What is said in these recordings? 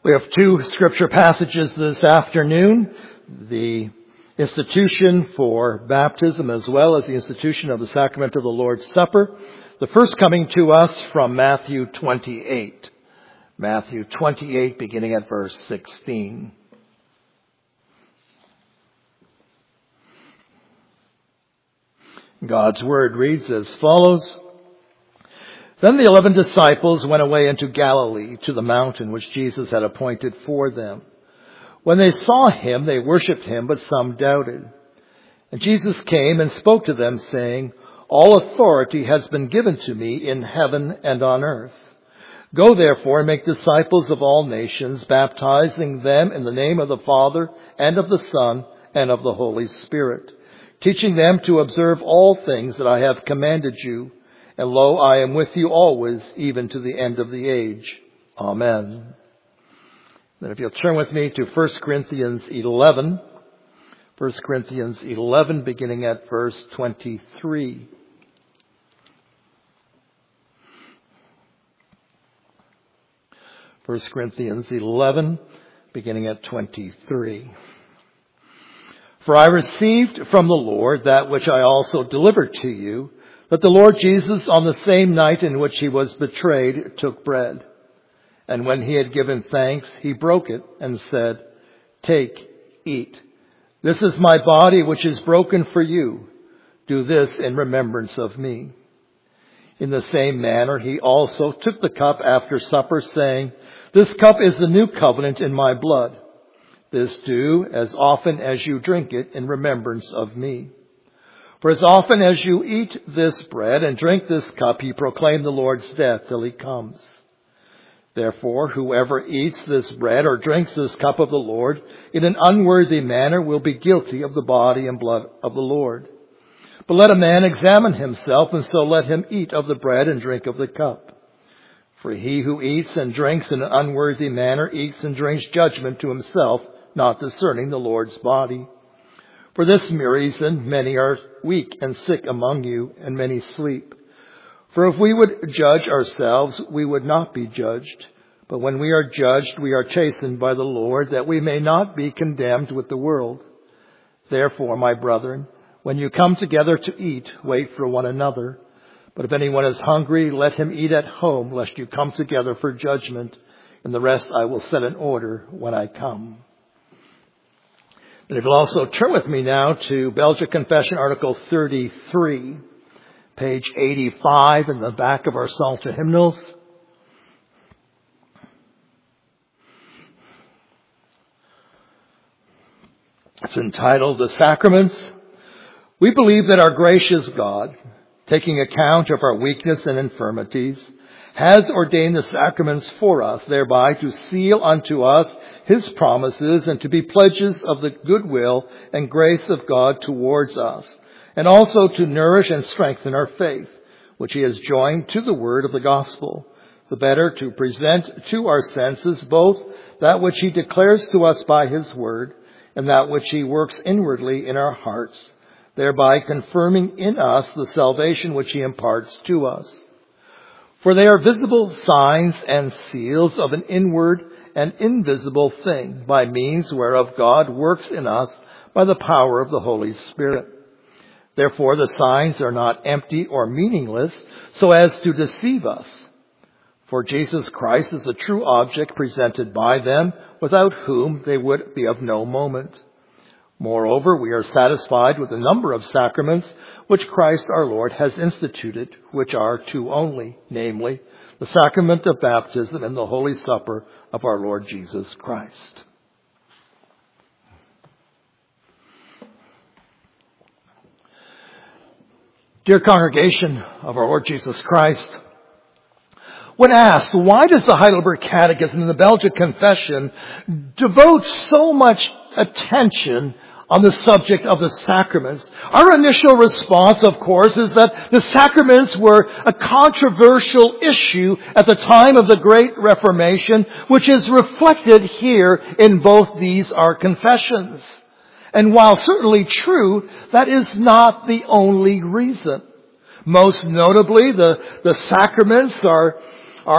We have two scripture passages this afternoon, the institution for baptism as well as the institution of the sacrament of the Lord's Supper. The first coming to us from Matthew 28. Matthew 28, beginning at verse 16. God's word reads as follows. Then the 11 disciples went away into Galilee to the mountain which Jesus had appointed for them. When they saw him, they worshipped him, but some doubted. And Jesus came and spoke to them, saying, All authority has been given to me in heaven and on earth. Go therefore and make disciples of all nations, baptizing them in the name of the Father and of the Son and of the Holy Spirit, teaching them to observe all things that I have commanded you. And lo, I am with you always, even to the end of the age. Amen. Then if you'll turn with me to 1 Corinthians 11. 1 Corinthians 11, beginning at verse 23. First Corinthians 11, beginning at 23. For I received from the Lord that which I also delivered to you, that the Lord Jesus, on the same night in which he was betrayed, took bread. And when he had given thanks, he broke it and said, Take, eat. This is my body which is broken for you. Do this in remembrance of me. In the same manner, he also took the cup after supper, saying, This cup is the new covenant in my blood. This do as often as you drink it in remembrance of me. For as often as you eat this bread and drink this cup, you proclaim the Lord's death till he comes. Therefore, whoever eats this bread or drinks this cup of the Lord in an unworthy manner will be guilty of the body and blood of the Lord. But let a man examine himself, and so let him eat of the bread and drink of the cup. For he who eats and drinks in an unworthy manner eats and drinks judgment to himself, not discerning the Lord's body. For this reason, many are weak and sick among you, and many sleep. For if we would judge ourselves, we would not be judged. But when we are judged, we are chastened by the Lord, that we may not be condemned with the world. Therefore, my brethren, when you come together to eat, wait for one another. But if anyone is hungry, let him eat at home, lest you come together for judgment. And the rest I will set in order when I come. And if you'll also turn with me now to Belgic Confession, Article 33, page 85 in the back of our Psalter hymnals. It's entitled, The Sacraments. We believe that our gracious God, taking account of our weakness and infirmities, has ordained the sacraments for us, thereby to seal unto us his promises and to be pledges of the goodwill and grace of God towards us, and also to nourish and strengthen our faith, which he has joined to the word of the gospel, the better to present to our senses both that which he declares to us by his word and that which he works inwardly in our hearts, thereby confirming in us the salvation which he imparts to us. For they are visible signs and seals of an inward and invisible thing, by means whereof God works in us by the power of the Holy Spirit. Therefore the signs are not empty or meaningless, so as to deceive us. For Jesus Christ is the true object presented by them, without whom they would be of no moment. Moreover, we are satisfied with the number of sacraments which Christ our Lord has instituted, which are two only, namely, the sacrament of baptism and the Holy Supper of our Lord Jesus Christ. Dear congregation of our Lord Jesus Christ, when asked, why does the Heidelberg Catechism and the Belgic Confession devote so much attention on the subject of the sacraments? Our initial response, of course, is that the sacraments were a controversial issue at the time of the Great Reformation, which is reflected here in both these our confessions. And while certainly true, that is not the only reason. Most notably, the sacraments are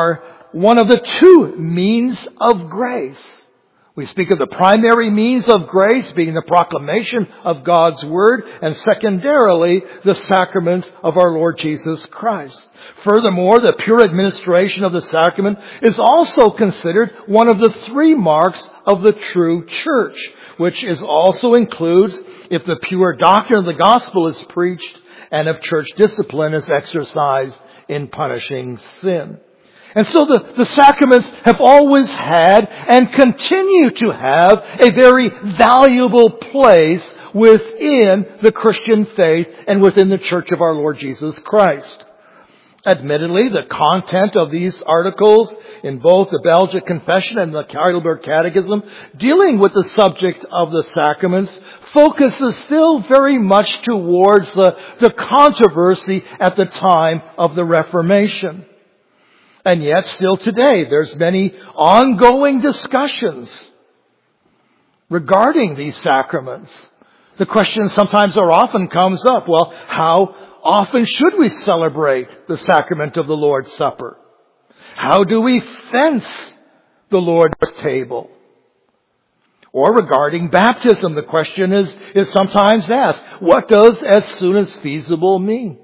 one of the two means of grace. We speak of the primary means of grace being the proclamation of God's Word, and secondarily, the sacrament of our Lord Jesus Christ. Furthermore, the pure administration of the sacrament is also considered one of the three marks of the true church, which also includes if the pure doctrine of the gospel is preached and if church discipline is exercised in punishing sin. And so the sacraments have always had and continue to have a very valuable place within the Christian faith and within the Church of our Lord Jesus Christ. Admittedly, the content of these articles in both the Belgic Confession and the Heidelberg Catechism dealing with the subject of the sacraments focuses still very much towards the controversy at the time of the Reformation. And yet, still today, there's many ongoing discussions regarding these sacraments. The question sometimes or often comes up, well, how often should we celebrate the sacrament of the Lord's Supper? How do we fence the Lord's table? Or regarding baptism, the question is sometimes asked, what does as soon as feasible mean?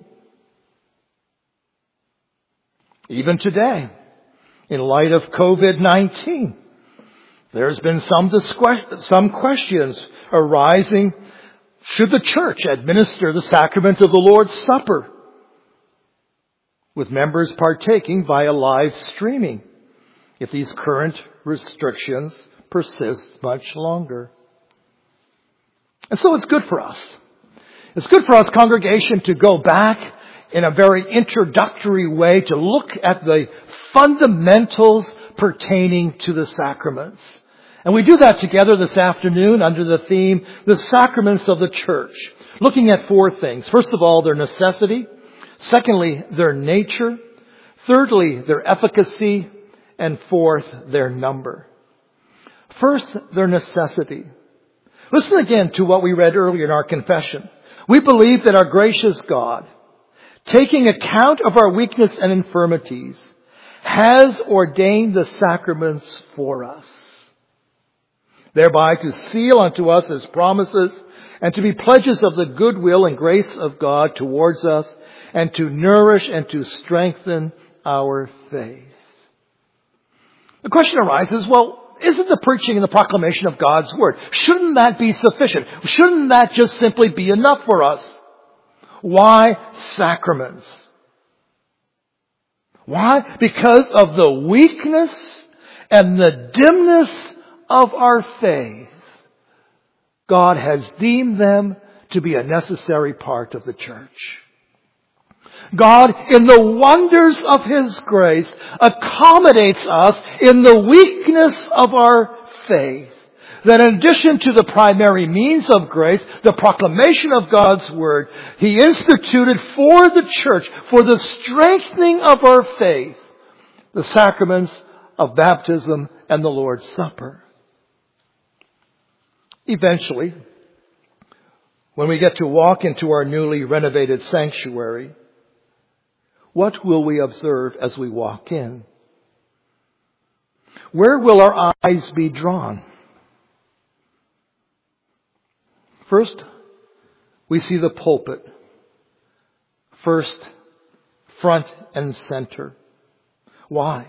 Even today, in light of COVID-19, there's been some questions arising. Should the church administer the sacrament of the Lord's Supper with members partaking via live streaming if these current restrictions persist much longer? And so it's good for us. It's good for us, congregation, to go back in a very introductory way to look at the fundamentals pertaining to the sacraments. And we do that together this afternoon under the theme, the sacraments of the church, looking at four things. First of all, their necessity. Secondly, their nature. Thirdly, their efficacy. And fourth, their number. First, their necessity. Listen again to what we read earlier in our confession. We believe that our gracious God, taking account of our weakness and infirmities, has ordained the sacraments for us, thereby to seal unto us His promises and to be pledges of the goodwill and grace of God towards us and to nourish and to strengthen our faith. The question arises, well, isn't the preaching and the proclamation of God's Word, shouldn't that be sufficient? Shouldn't that just simply be enough for us? Why sacraments? Why? Because of the weakness and the dimness of our faith. God has deemed them to be a necessary part of the church. God, in the wonders of His grace, accommodates us in the weakness of our faith. That in addition to the primary means of grace, the proclamation of God's Word, He instituted for the church, for the strengthening of our faith, the sacraments of baptism and the Lord's Supper. Eventually, when we get to walk into our newly renovated sanctuary, what will we observe as we walk in? Where will our eyes be drawn? First, we see the pulpit. First, front and center. Why?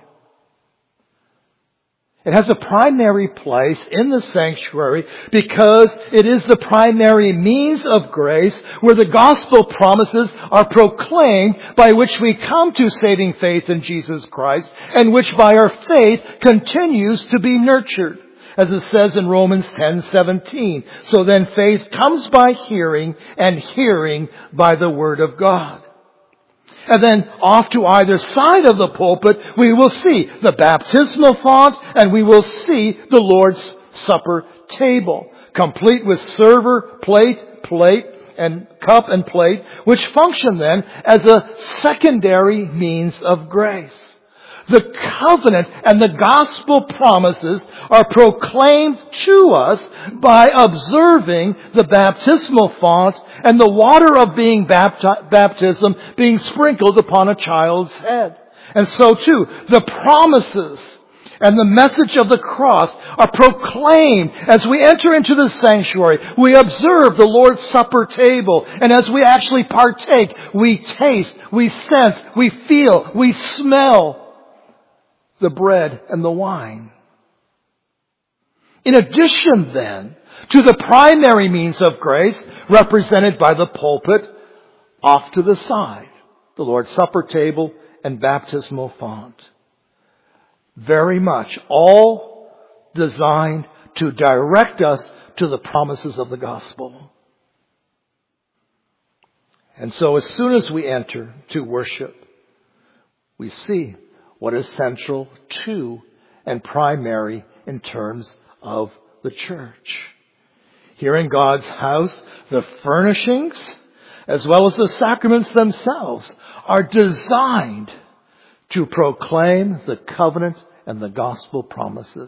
It has a primary place in the sanctuary because it is the primary means of grace where the gospel promises are proclaimed, by which we come to saving faith in Jesus Christ, and which by our faith continues to be nurtured. As it says in Romans 10:17. So then faith comes by hearing, and hearing by the Word of God. And then off to either side of the pulpit, we will see the baptismal font, and we will see the Lord's Supper table, complete with server, plate, and cup and plate, which function then as a secondary means of grace. The covenant and the gospel promises are proclaimed to us by observing the baptismal font and the water of baptism being sprinkled upon a child's head. And so too, the promises and the message of the cross are proclaimed as we enter into the sanctuary. We observe the Lord's Supper table, and as we actually partake, we taste, we sense, we feel, we smell the bread and the wine. In addition then to the primary means of grace represented by the pulpit off to the side, the Lord's Supper table and baptismal font. Very much all designed to direct us to the promises of the gospel. And so as soon as we enter to worship, we see what is central to and primary in terms of the church. Here in God's house, the furnishings, as well as the sacraments themselves, are designed to proclaim the covenant and the gospel promises.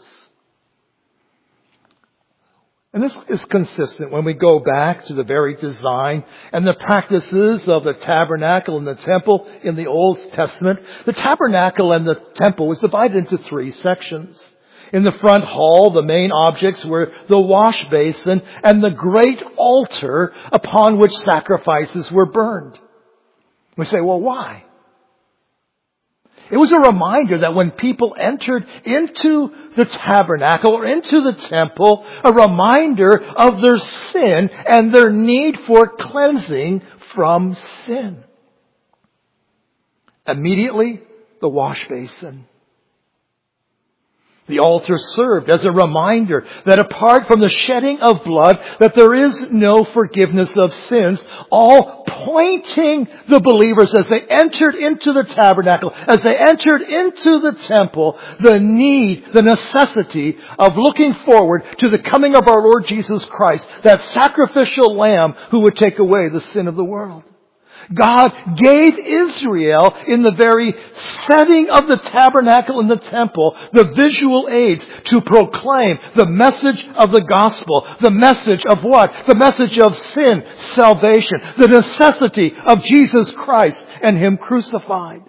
And this is consistent when we go back to the very design and the practices of the tabernacle and the temple in the Old Testament. The tabernacle and the temple was divided into 3 sections. In the front hall, the main objects were the wash basin and the great altar upon which sacrifices were burned. We say, well, why? It was a reminder that when people entered into the tabernacle or into the temple, a reminder of their sin and their need for cleansing from sin. Immediately, the wash basin. The altar served as a reminder that apart from the shedding of blood, that there is no forgiveness of sins, all pointing the believers as they entered into the tabernacle, as they entered into the temple, the need, the necessity of looking forward to the coming of our Lord Jesus Christ, that sacrificial lamb who would take away the sin of the world. God gave Israel, in the very setting of the tabernacle and the temple, the visual aids to proclaim the message of the gospel. The message of what? The message of sin, salvation, the necessity of Jesus Christ and Him crucified.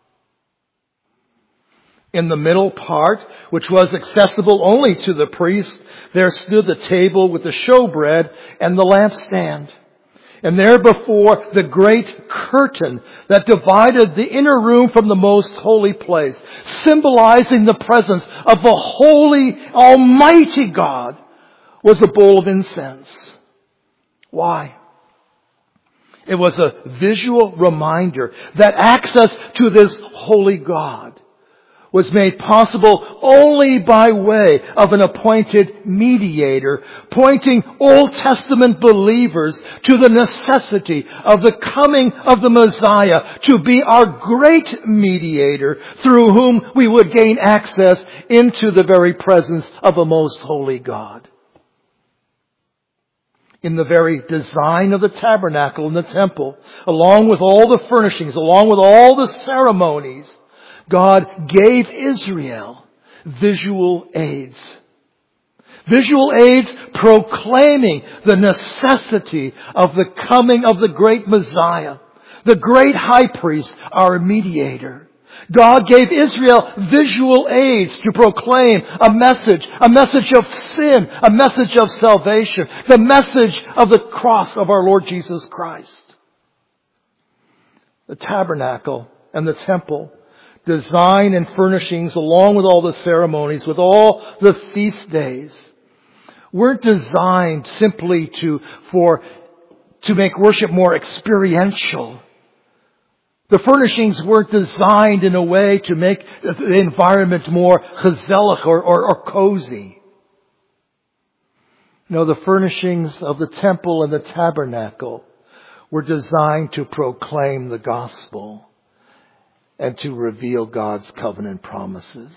In the middle part, which was accessible only to the priest, there stood the table with the showbread and the lampstand. And there before the great curtain that divided the inner room from the most holy place, symbolizing the presence of the holy, almighty God, was a bowl of incense. Why? It was a visual reminder that access to this holy God was made possible only by way of an appointed mediator, pointing Old Testament believers to the necessity of the coming of the Messiah to be our great mediator through whom we would gain access into the very presence of a most holy God. In the very design of the tabernacle and the temple, along with all the furnishings, along with all the ceremonies, God gave Israel visual aids. Visual aids proclaiming the necessity of the coming of the great Messiah, the great high priest, our mediator. God gave Israel visual aids to proclaim a message of sin, a message of salvation, the message of the cross of our Lord Jesus Christ. The tabernacle and the temple, design and furnishings, along with all the ceremonies, with all the feast days, weren't designed simply to make worship more experiential. The furnishings weren't designed in a way to make the environment more gezellig or cozy. No, the furnishings of the temple and the tabernacle were designed to proclaim the gospel and to reveal God's covenant promises.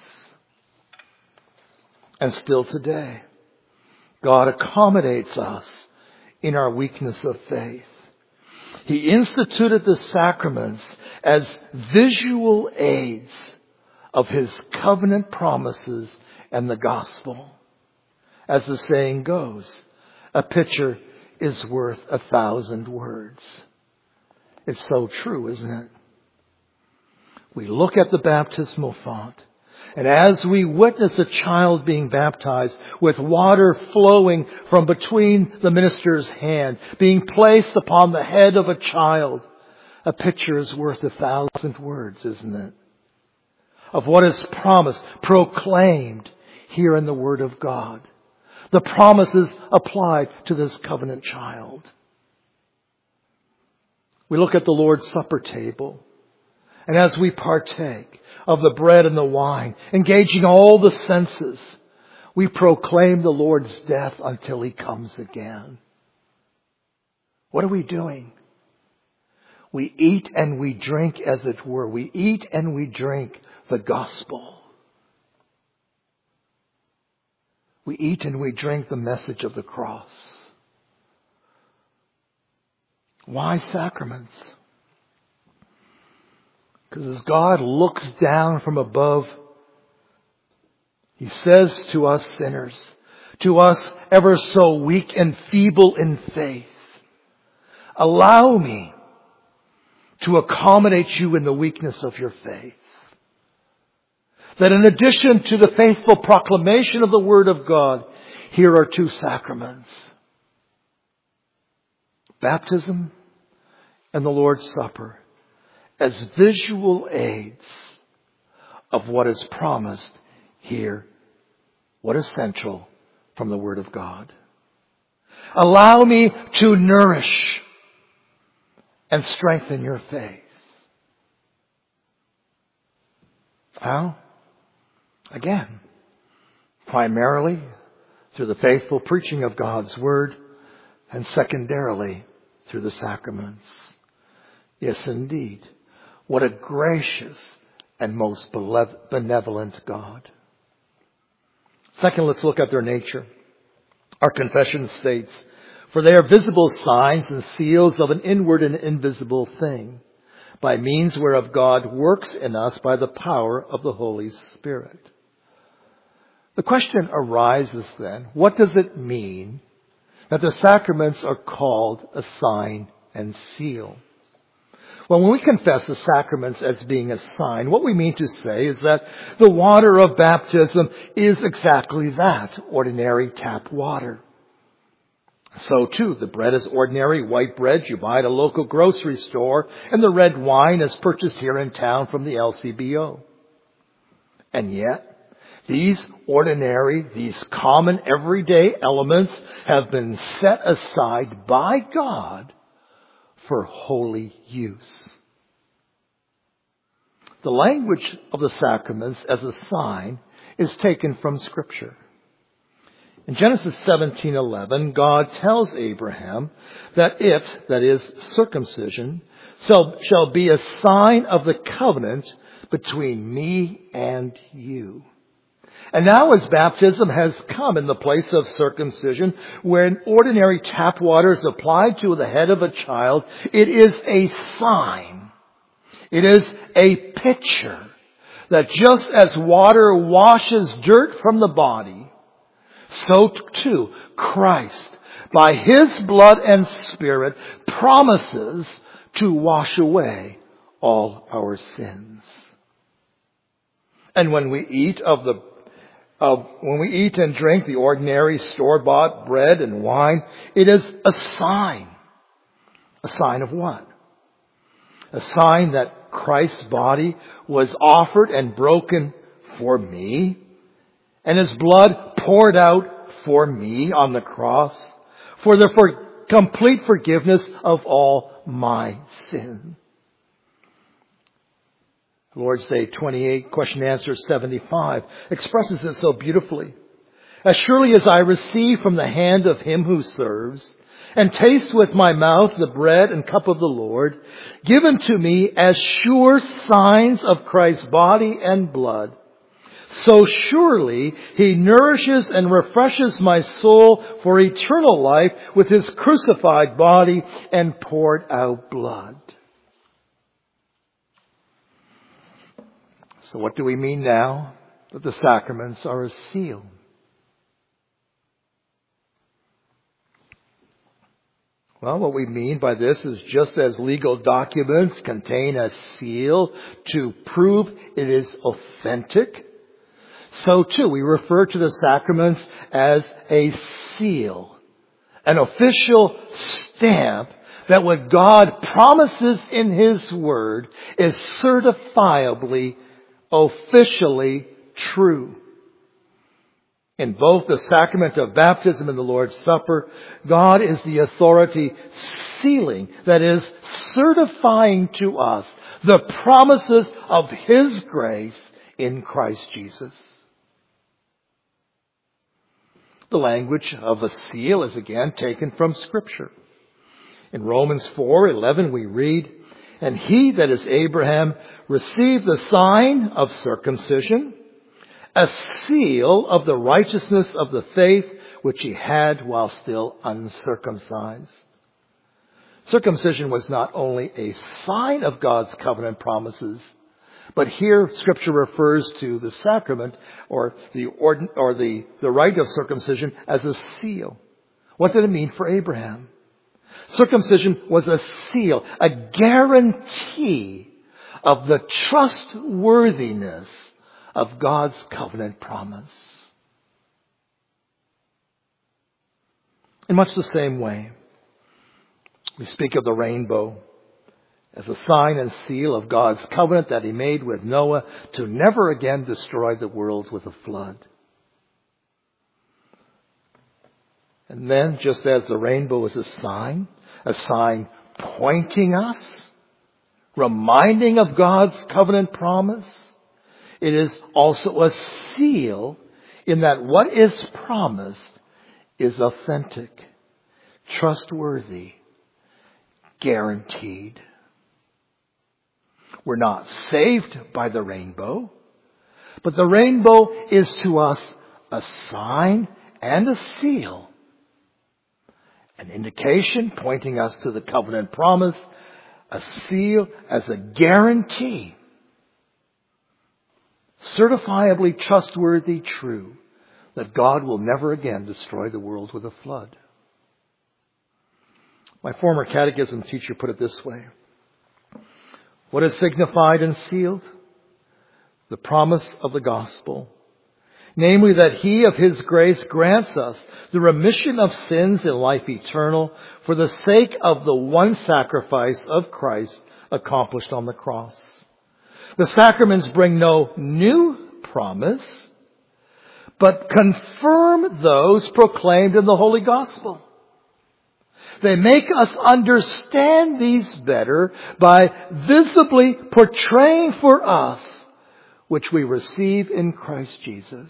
And still today, God accommodates us in our weakness of faith. He instituted the sacraments as visual aids of His covenant promises and the gospel. As the saying goes, a picture is worth 1,000 words. It's so true, isn't it? We look at the baptismal font, and as we witness a child being baptized with water flowing from between the minister's hand, being placed upon the head of a child, a picture is worth 1,000 words, isn't it? Of what is promised, proclaimed here in the Word of God. The promises applied to this covenant child. We look at the Lord's Supper table, and as we partake of the bread and the wine, engaging all the senses, we proclaim the Lord's death until He comes again. What are we doing? We eat and we drink, as it were. We eat and we drink the gospel. We eat and we drink the message of the cross. Why sacraments? Because as God looks down from above, He says to us sinners, to us ever so weak and feeble in faith, allow me to accommodate you in the weakness of your faith. That in addition to the faithful proclamation of the Word of God, here are 2 sacraments. Baptism and the Lord's Supper as visual aids of what is promised here, what is central from the Word of God. Allow me to nourish and strengthen your faith. How? Again, primarily through the faithful preaching of God's Word, and secondarily through the sacraments. Yes, indeed. What a gracious and most benevolent God. Second, let's look at their nature. Our confession states, "For they are visible signs and seals of an inward and invisible thing, by means whereof God works in us by the power of the Holy Spirit." The question arises then, what does it mean that the sacraments are called a sign and seal? Well, when we confess the sacraments as being a sign, what we mean to say is that the water of baptism is exactly that, ordinary tap water. So too, the bread is ordinary white bread you buy at a local grocery store, and the red wine is purchased here in town from the LCBO. And yet, these ordinary, these common everyday elements have been set aside by God for holy use. The language of the sacraments as a sign is taken from Scripture. In Genesis 17:11, God tells Abraham that it, that is circumcision, shall be a sign of the covenant between me and you. And now as baptism has come in the place of circumcision, when ordinary tap water is applied to the head of a child, it is a sign. It is a picture that just as water washes dirt from the body, so too Christ, by His blood and Spirit, promises to wash away all our sins. And when we eat and drink the ordinary store-bought bread and wine, it is a sign. A sign of what? A sign that Christ's body was offered and broken for me, and His blood poured out for me on the cross for the complete forgiveness of all my sin. Lord's Day 28, question and answer 75, expresses it so beautifully. "As surely as I receive from the hand of Him who serves, and taste with my mouth the bread and cup of the Lord, given to me as sure signs of Christ's body and blood, so surely He nourishes and refreshes my soul for eternal life with His crucified body and poured out blood." So what do we mean now that the sacraments are a seal? Well, what we mean by this is just as legal documents contain a seal to prove it is authentic, so too we refer to the sacraments as a seal, an official stamp that what God promises in His Word is certifiably, officially true. In both the sacrament of baptism and the Lord's Supper, God is the authority sealing, that is, certifying to us the promises of His grace in Christ Jesus. The language of a seal is again taken from Scripture. In Romans 4:11 we read, "And he, that is Abraham, received the sign of circumcision, a seal of the righteousness of the faith which he had while still uncircumcised." Circumcision was not only a sign of God's covenant promises, but here Scripture refers to the sacrament or the rite of circumcision as a seal. What did it mean for Abraham? Circumcision was a seal, a guarantee of the trustworthiness of God's covenant promise. In much the same way, we speak of the rainbow as a sign and seal of God's covenant that He made with Noah to never again destroy the world with a flood. And then, just as the rainbow is a sign pointing us, reminding of God's covenant promise, it is also a seal in that what is promised is authentic, trustworthy, guaranteed. We're not saved by the rainbow, but the rainbow is to us a sign and a seal, an indication pointing us to the covenant promise, a seal as a guarantee, certifiably trustworthy, true, that God will never again destroy the world with a flood. My former catechism teacher put it this way: what is signified and sealed? The promise of the gospel. Namely, that He of His grace grants us the remission of sins in life eternal for the sake of the one sacrifice of Christ accomplished on the cross. The sacraments bring no new promise, but confirm those proclaimed in the Holy Gospel. They make us understand these better by visibly portraying for us which we receive in Christ Jesus.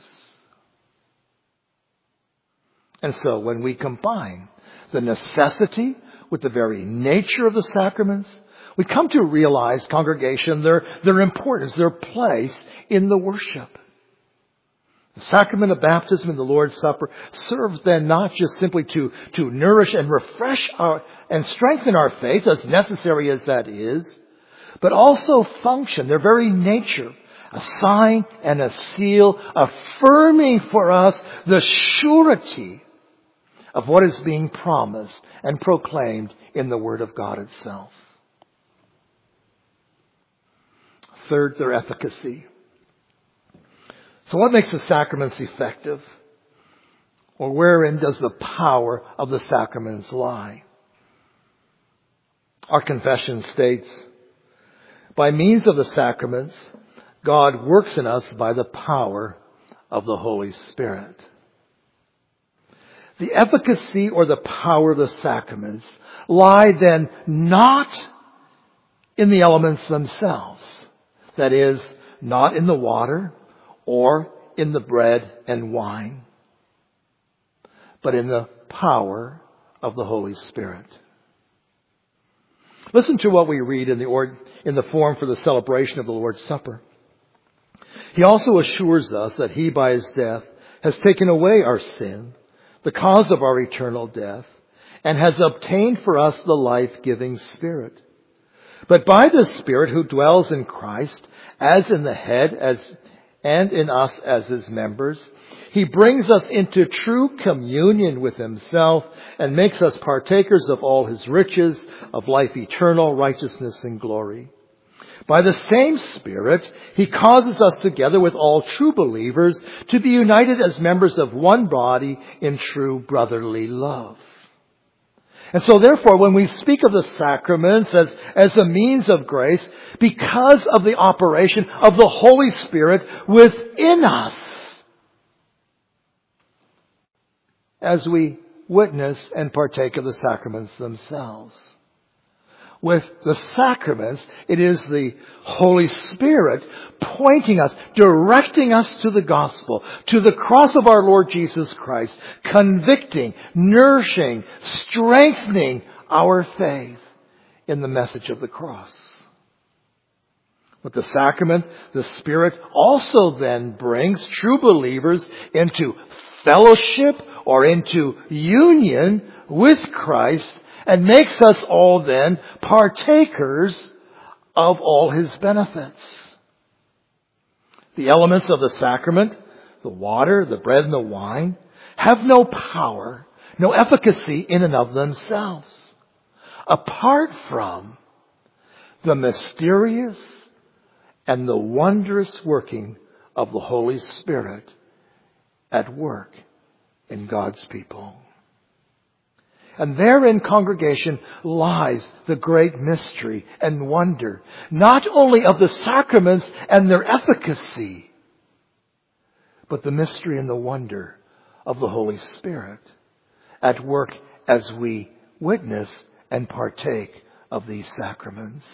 And so when we combine the necessity with the very nature of the sacraments, we come to realize, congregation, their importance, their place in the worship. The sacrament of baptism and the Lord's Supper serves then not just simply to nourish and refresh and strengthen our faith, as necessary as that is, but also function, their very nature, a sign and a seal, affirming for us the surety of what is being promised and proclaimed in the Word of God itself. Third, their efficacy. So what makes the sacraments effective? Or wherein does the power of the sacraments lie? Our confession states, by means of the sacraments, God works in us by the power of the Holy Spirit. The efficacy or the power of the sacraments lie then not in the elements themselves. That is, not in the water or in the bread and wine, but in the power of the Holy Spirit. Listen to what we read in the form for the celebration of the Lord's Supper. He also assures us that He, by His death, has taken away our sin, the cause of our eternal death, and has obtained for us the life-giving Spirit. But by the Spirit who dwells in Christ, as in the head, as and in us as His members. He brings us into true communion with Himself and makes us partakers of all His riches of life eternal, righteousness, and glory. By the same Spirit, He causes us together with all true believers to be united as members of one body in true brotherly love. And so therefore, when we speak of the sacraments as a means of grace, because of the operation of the Holy Spirit within us, as we witness and partake of the sacraments themselves. With the sacraments, it is the Holy Spirit pointing us, directing us to the gospel, to the cross of our Lord Jesus Christ, convicting, nourishing, strengthening our faith in the message of the cross. With the sacrament, the Spirit also then brings true believers into fellowship or into union with Christ and makes us all then partakers of all His benefits. The elements of the sacrament, the water, the bread, and the wine, have no power, no efficacy in and of themselves, apart from the mysterious and the wondrous working of the Holy Spirit at work in God's people. And therein, congregation, lies the great mystery and wonder, not only of the sacraments and their efficacy, but the mystery and the wonder of the Holy Spirit at work as we witness and partake of these sacraments.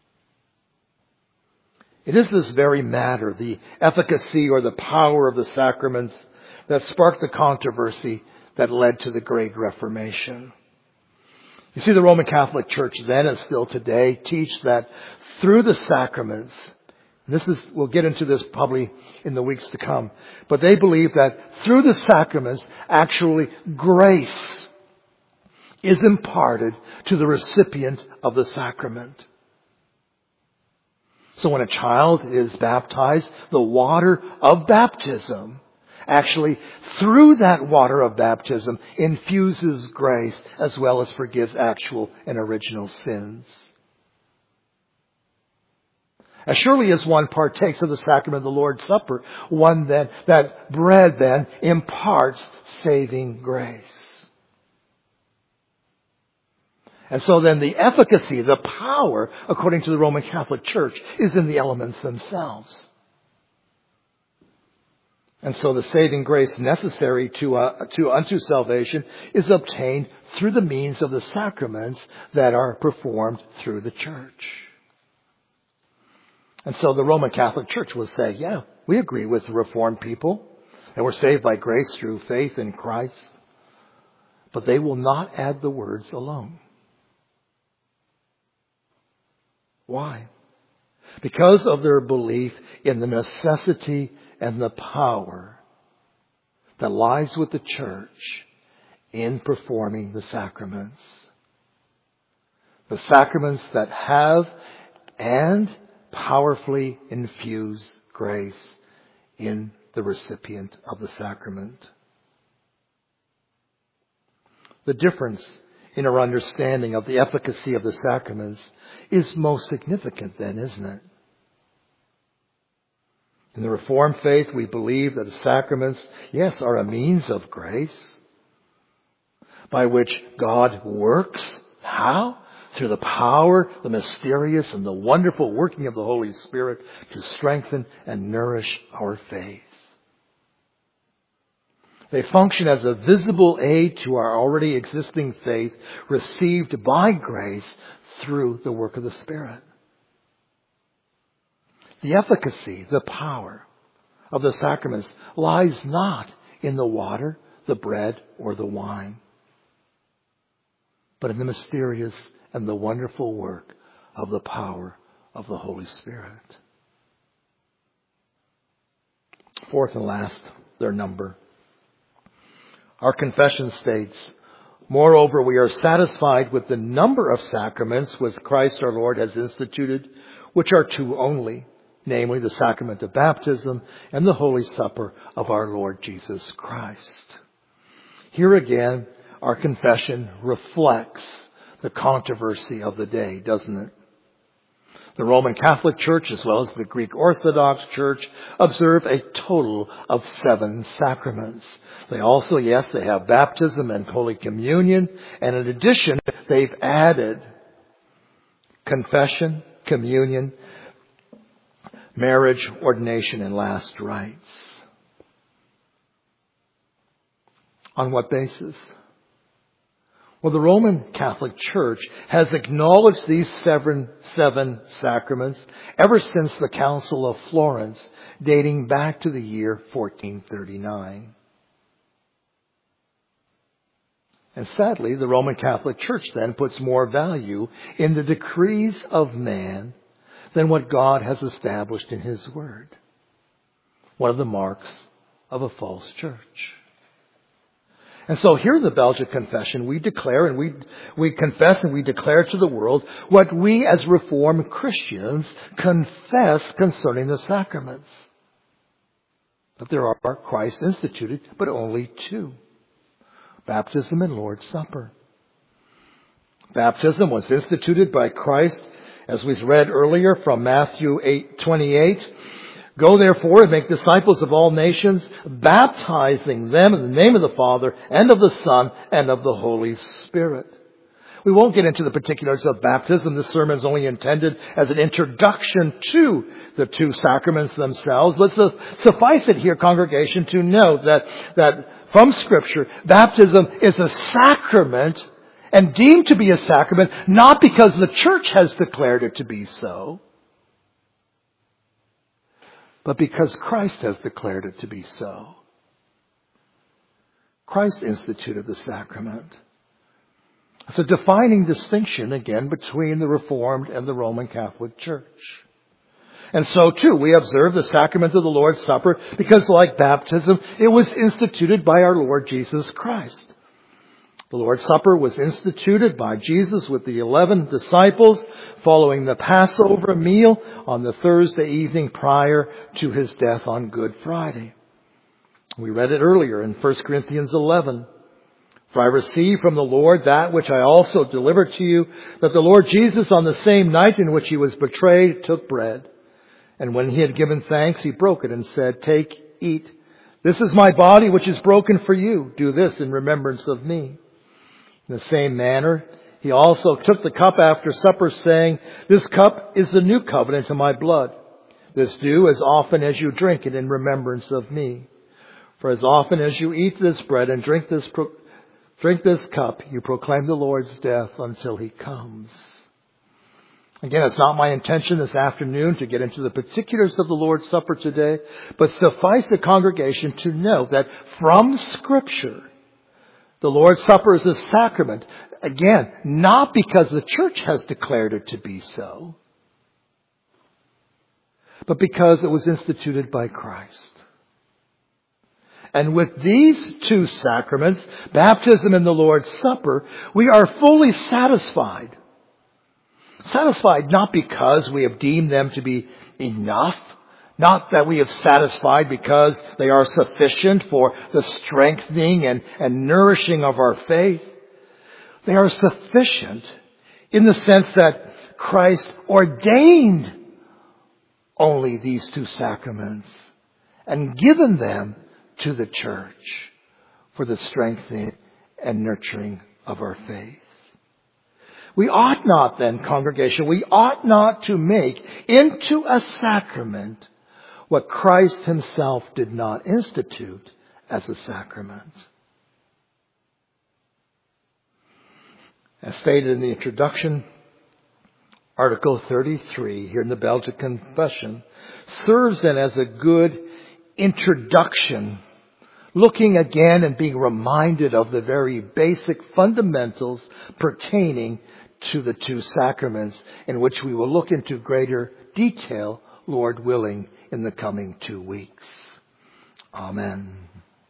It is this very matter, the efficacy or the power of the sacraments, that sparked the controversy that led to the Great Reformation. You see, the Roman Catholic Church then and still today teach that through the sacraments, we'll get into this probably in the weeks to come, but they believe that through the sacraments, actually grace is imparted to the recipient of the sacrament. So when a child is baptized, the water of baptism actually, through that water of baptism, infuses grace as well as forgives actual and original sins. As surely as one partakes of the sacrament of the Lord's Supper, that bread then imparts saving grace. And so then the efficacy, the power, according to the Roman Catholic Church, is in the elements themselves. And so the saving grace necessary unto salvation is obtained through the means of the sacraments that are performed through the church. And so the Roman Catholic Church will say, yeah, we agree with the Reformed people, and we're saved by grace through faith in Christ. But they will not add the words alone. Why? Because of their belief in the necessity and the power that lies with the church in performing the sacraments. The sacraments that have and powerfully infuse grace in the recipient of the sacrament. The difference in our understanding of the efficacy of the sacraments is most significant then, isn't it? In the Reformed faith, we believe that the sacraments, yes, are a means of grace by which God works. How? Through the power, the mysterious, and the wonderful working of the Holy Spirit to strengthen and nourish our faith. They function as a visible aid to our already existing faith received by grace through the work of the Spirit. The efficacy, the power of the sacraments lies not in the water, the bread, or the wine, but in the mysterious and the wonderful work of the power of the Holy Spirit. Fourth and last, their number. Our confession states, moreover, we are satisfied with the number of sacraments which Christ our Lord has instituted, which are two only, namely the sacrament of baptism and the Holy Supper of our Lord Jesus Christ. Here again, our confession reflects the controversy of the day, doesn't it? The Roman Catholic Church, as well as the Greek Orthodox Church, observe a total of 7 sacraments. They also, yes, they have baptism and Holy Communion, and in addition, they've added confession, communion, marriage, ordination, and last rites. On what basis? Well, the Roman Catholic Church has acknowledged these seven sacraments ever since the Council of Florence, dating back to the year 1439. And sadly, the Roman Catholic Church then puts more value in the decrees of man than what God has established in His Word. One of the marks of a false church. And so here in the Belgic Confession, we declare and we confess and we declare to the world what we as Reformed Christians confess concerning the sacraments. That there are Christ instituted, but only 2. Baptism and Lord's Supper. Baptism was instituted by Christ, as we read earlier from Matthew 8:28. Go therefore and make disciples of all nations, baptizing them in the name of the Father and of the Son and of the Holy Spirit. We won't get into the particulars of baptism. This sermon is only intended as an introduction to the 2 sacraments themselves. But suffice it here, congregation, to note that from Scripture, baptism is a sacrament and deemed to be a sacrament not because the Church has declared it to be so, but because Christ has declared it to be so. Christ instituted the sacrament. It's a defining distinction, again, between the Reformed and the Roman Catholic Church. And so, too, we observe the sacrament of the Lord's Supper because, like baptism, it was instituted by our Lord Jesus Christ. The Lord's Supper was instituted by Jesus with the 11 disciples following the Passover meal on the Thursday evening prior to His death on Good Friday. We read it earlier in 1 Corinthians 11. For I received from the Lord that which I also delivered to you, that the Lord Jesus on the same night in which He was betrayed took bread. And when He had given thanks, He broke it and said, Take, eat. This is my body which is broken for you. Do this in remembrance of me. In the same manner, He also took the cup after supper, saying, This cup is the new covenant in my blood. This do as often as you drink it in remembrance of me. For as often as you eat this bread and drink this cup, you proclaim the Lord's death until He comes. Again, it's not my intention this afternoon to get into the particulars of the Lord's Supper today, but suffice the congregation to know that from Scripture, the Lord's Supper is a sacrament, again, not because the Church has declared it to be so, but because it was instituted by Christ. And with these 2 sacraments, baptism and the Lord's Supper, we are fully satisfied. Satisfied not because we have deemed them to be enough, not that we have satisfied because they are sufficient for the strengthening and nourishing of our faith. They are sufficient in the sense that Christ ordained only these 2 sacraments and given them to the Church for the strengthening and nurturing of our faith. We ought not then, congregation, we ought not to make into a sacrament what Christ Himself did not institute as a sacrament. As stated in the introduction, Article 33 here in the Belgic Confession serves then as a good introduction, looking again and being reminded of the very basic fundamentals pertaining to the 2 sacraments, in which we will look into greater detail, Lord willing, in the coming 2 weeks. Amen.